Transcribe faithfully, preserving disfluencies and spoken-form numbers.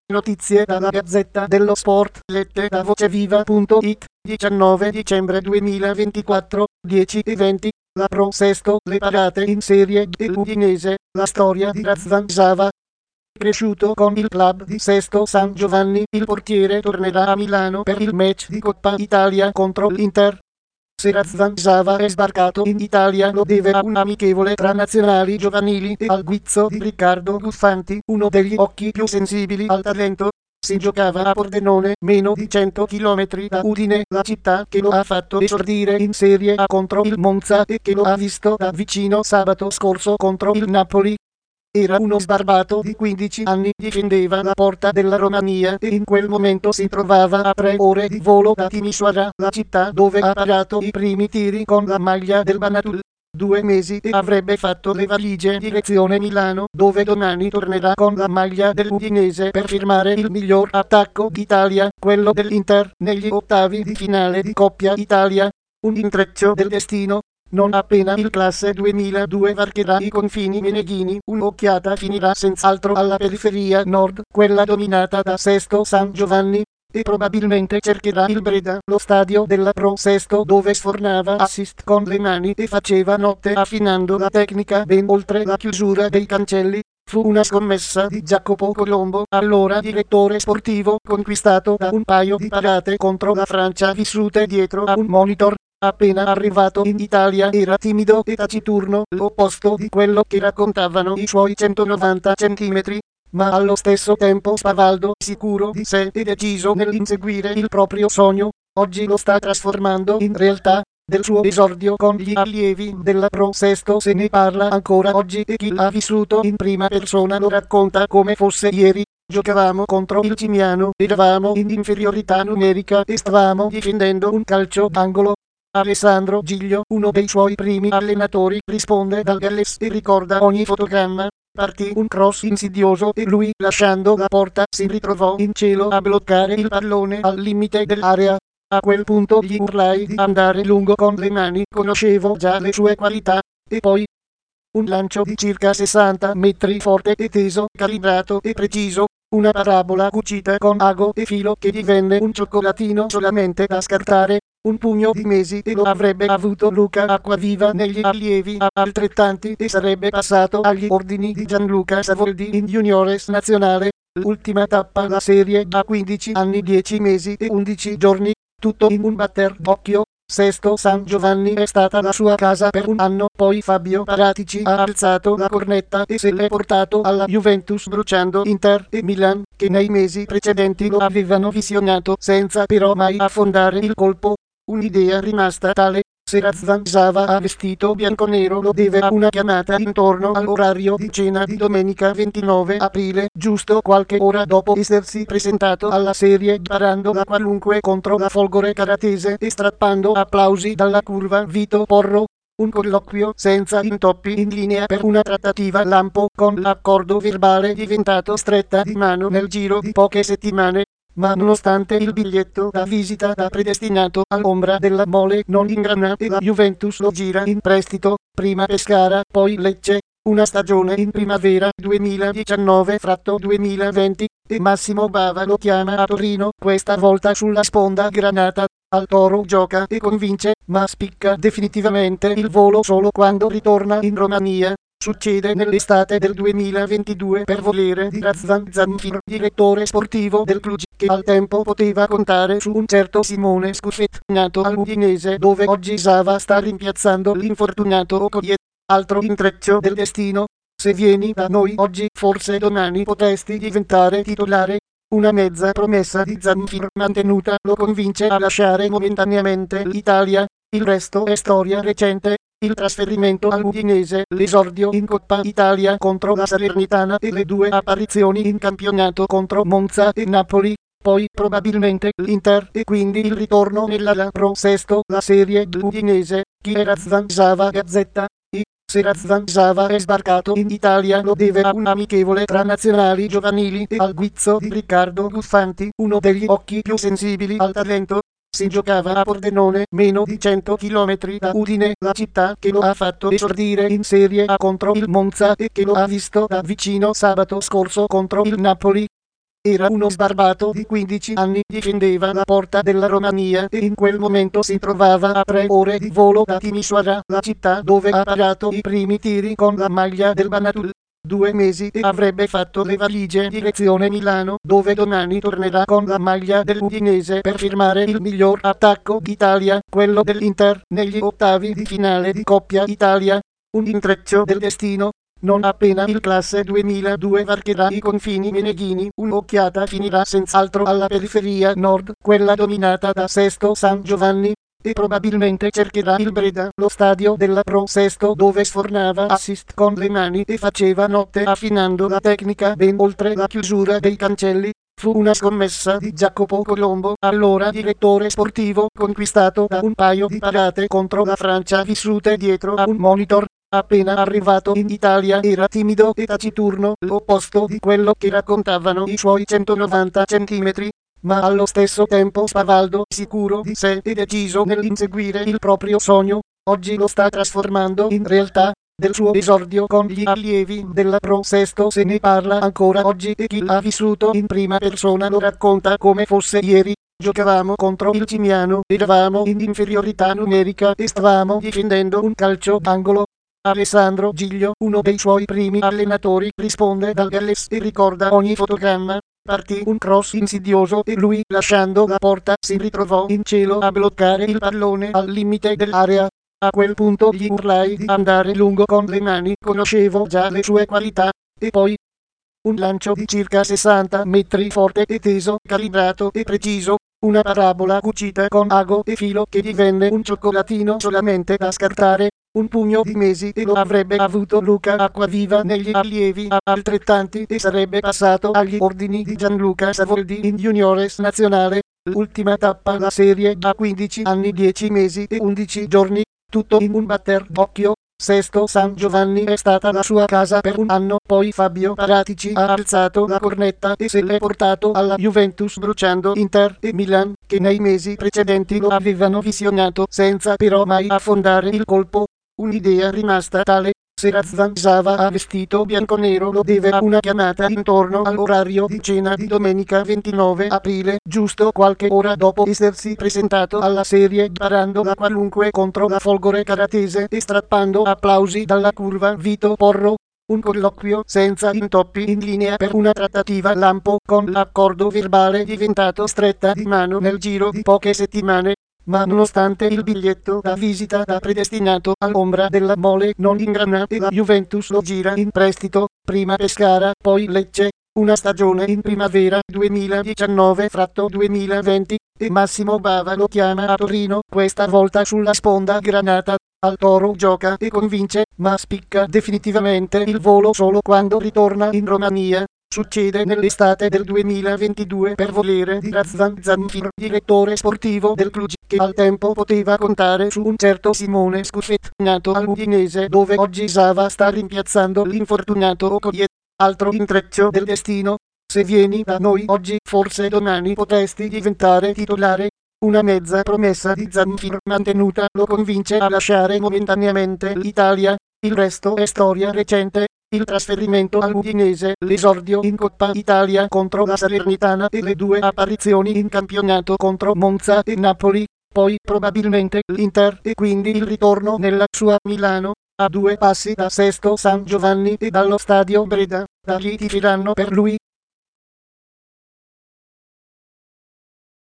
Notizie dalla Gazzetta dello Sport, lette da voceviva punto it, diciannove dicembre duemilaventiquattro, dieci e venti, la Pro Sesto, le parate in Serie D Udinese, la storia di Razvan Zava. Cresciuto con il club di Sesto San Giovanni, il portiere tornerà a Milano per il match di Coppa Italia contro l'Inter. Se Razvan Zava è sbarcato in Italia lo deve a un amichevole tra nazionali giovanili e al guizzo di Riccardo Guffanti, uno degli occhi più sensibili al talento. Si giocava a Pordenone, meno di cento chilometri da Udine, la città che lo ha fatto esordire in Serie A contro il Monza e che lo ha visto da vicino sabato scorso contro il Napoli. Era uno sbarbato di quindici anni, difendeva la porta della Romania e in quel momento si trovava a tre ore di volo da Timisoara, la città dove ha parato i primi tiri con la maglia del Banatul. Due mesi e avrebbe fatto le valigie direzione Milano, dove domani tornerà con la maglia dell'Udinese per firmare il miglior attacco d'Italia, quello dell'Inter, negli ottavi di finale di Coppa Italia. Un intreccio del destino. Non appena il classe duemiladue varcherà i confini meneghini, un'occhiata finirà senz'altro alla periferia nord, quella dominata da Sesto San Giovanni, e probabilmente cercherà il Breda, lo stadio della Pro Sesto dove sfornava assist con le mani e faceva notte affinando la tecnica ben oltre la chiusura dei cancelli. Fu una scommessa di Jacopo Colombo, allora direttore sportivo, conquistato da un paio di parate contro la Francia vissute dietro a un monitor. Appena arrivato in Italia era timido e taciturno, l'opposto di quello che raccontavano i suoi centonovanta centimetri, ma allo stesso tempo spavaldo, sicuro di sé e deciso nell'inseguire il proprio sogno. Oggi lo sta trasformando in realtà. Del suo esordio con gli allievi della Pro Sesto se ne parla ancora oggi e chi l'ha vissuto in prima persona lo racconta come fosse ieri. Giocavamo contro il Cimiano, eravamo in inferiorità numerica e stavamo difendendo un calcio d'angolo. Alessandro Giglio, uno dei suoi primi allenatori, risponde dal Galles e ricorda ogni fotogramma. Partì un cross insidioso e lui, lasciando la porta, si ritrovò in cielo a bloccare il pallone al limite dell'area. A quel punto gli urlai di andare lungo con le mani, conoscevo già le sue qualità, e poi un lancio di circa sessanta metri forte e teso, calibrato e preciso, una parabola cucita con ago e filo che divenne un cioccolatino solamente da scartare. Un pugno di mesi e lo avrebbe avuto Luca Acquaviva negli allievi a altrettanti e sarebbe passato agli ordini di Gianluca Savoldi in Juniores Nazionale. L'ultima tappa la serie da quindici anni dieci mesi e undici giorni, tutto in un batter d'occhio. Sesto San Giovanni è stata la sua casa per un anno, poi Fabio Paratici ha alzato la cornetta e se l'è portato alla Juventus bruciando Inter e Milan, che nei mesi precedenti lo avevano visionato senza però mai affondare il colpo. Un'idea rimasta tale. Se Razvan Zava ha vestito bianconero lo deve a una chiamata intorno all'orario di cena di domenica ventinove aprile, giusto qualche ora dopo essersi presentato alla serie parando la qualunque contro la Folgore Caratese e strappando applausi dalla curva Vito Porro. Un colloquio senza intoppi in linea per una trattativa lampo con l'accordo verbale diventato stretta di mano nel giro di poche settimane. Ma nonostante il biglietto da visita da predestinato all'ombra della mole non ingrana e la Juventus lo gira in prestito, prima Pescara, poi Lecce, una stagione in primavera duemiladiciannove duemilaventi, e Massimo Bava lo chiama a Torino, questa volta sulla sponda granata. Al Toro gioca e convince, ma spicca definitivamente il volo solo quando ritorna in Romania. Succede nell'estate del duemilaventidue per volere di Razvan Zanfir, direttore sportivo del Cluj, che al tempo poteva contare su un certo Simone Scuffet, nato all'Udinese dove oggi Zava sta rimpiazzando l'infortunato Okoye. Altro intreccio del destino. Se vieni da noi oggi, forse domani potresti diventare titolare. Una mezza promessa di Zanfir mantenuta lo convince a lasciare momentaneamente l'Italia. Il resto è storia recente. Il trasferimento all'Udinese, l'esordio in Coppa Italia contro la Salernitana e le due apparizioni in campionato contro Monza e Napoli. Poi probabilmente l'Inter e quindi il ritorno nella Pro Sesto, la serie d'Udinese. Chi è Razvan Zava? Gazzetta. I. Se Razvan Zava è sbarcato in Italia lo deve a un amichevole tra nazionali giovanili e al guizzo di Riccardo Guffanti, uno degli occhi più sensibili al talento. Si giocava a Pordenone, meno di cento chilometri da Udine, la città che lo ha fatto esordire in Serie A contro il Monza e che lo ha visto da vicino sabato scorso contro il Napoli. Era uno sbarbato di quindici anni, difendeva la porta della Romania e in quel momento si trovava a tre ore di volo da Timisoara, la città dove ha parato i primi tiri con la maglia del Banatul. Due mesi e avrebbe fatto le valigie direzione Milano, dove domani tornerà con la maglia dell'Udinese per firmare il miglior attacco d'Italia, quello dell'Inter, negli ottavi di finale di Coppa Italia. Un intreccio del destino. Non appena il classe duemiladue varcherà i confini meneghini, un'occhiata finirà senz'altro alla periferia nord, quella dominata da Sesto San Giovanni, e probabilmente cercherà il Breda, lo stadio della Pro Sesto dove sfornava assist con le mani e faceva notte affinando la tecnica ben oltre la chiusura dei cancelli. Fu una scommessa di Jacopo Colombo, allora direttore sportivo, conquistato da un paio di parate contro la Francia vissute dietro a un monitor. Appena arrivato in Italia era timido e taciturno, l'opposto di quello che raccontavano i suoi centonovanta centimetri, ma allo stesso tempo spavaldo, sicuro di sé e deciso nell'inseguire il proprio sogno. Oggi lo sta trasformando in realtà. Del suo esordio con gli allievi della Pro Sesto se ne parla ancora oggi e chi l'ha vissuto in prima persona lo racconta come fosse ieri. Giocavamo contro il Cimiano, eravamo in inferiorità numerica e stavamo difendendo un calcio d'angolo. Alessandro Giglio, uno dei suoi primi allenatori, risponde dal Galles e ricorda ogni fotogramma. Partì un cross insidioso e lui, lasciando la porta, si ritrovò in cielo a bloccare il pallone al limite dell'area. A quel punto gli urlai di andare lungo con le mani, conoscevo già le sue qualità, e poi un lancio di circa sessanta metri forte e teso, calibrato e preciso, una parabola cucita con ago e filo che divenne un cioccolatino solamente da scartare. Un pugno di mesi e lo avrebbe avuto Luca Acquaviva negli allievi a altrettanti e sarebbe passato agli ordini di Gianluca Savoldi in Juniores Nazionale. L'ultima tappa la serie da quindici anni, dieci mesi e undici giorni, tutto in un batter d'occhio. Sesto San Giovanni è stata la sua casa per un anno, poi Fabio Paratici ha alzato la cornetta e se l'è portato alla Juventus bruciando Inter e Milan, che nei mesi precedenti lo avevano visionato senza però mai affondare il colpo. Un'idea rimasta tale. Se Razvan Sava ha vestito bianconero lo deve a una chiamata intorno all'orario di cena di domenica ventinove aprile, giusto qualche ora dopo essersi presentato alla serie parando la qualunque contro la Folgore Caratese e strappando applausi dalla curva Vito Porro. Un colloquio senza intoppi in linea per una trattativa lampo con l'accordo verbale diventato stretta di mano nel giro di poche settimane. Ma nonostante il biglietto da visita da predestinato all'ombra della mole non ingrana e la Juventus lo gira in prestito, prima Pescara, poi Lecce, una stagione in primavera duemiladiciannove duemilaventi, e Massimo Bava lo chiama a Torino, questa volta sulla sponda granata. Al Toro gioca e convince, ma spicca definitivamente il volo solo quando ritorna in Romania. Succede nell'estate del duemilaventidue per volere di Razvan Zanfir, direttore sportivo del Cluj, che al tempo poteva contare su un certo Simone Scuffet, nato all'Udinese dove oggi Sava sta rimpiazzando l'infortunato Okoye. Altro intreccio del destino. Se vieni da noi oggi, forse domani potresti diventare titolare. Una mezza promessa di Zanfir mantenuta lo convince a lasciare momentaneamente l'Italia. Il resto è storia recente. Il trasferimento all'Udinese, l'esordio in Coppa Italia contro la Salernitana e le due apparizioni in campionato contro Monza e Napoli, poi probabilmente l'Inter e quindi il ritorno nella sua Milano, a due passi da Sesto San Giovanni e dallo stadio Breda. Da lì tireranno per lui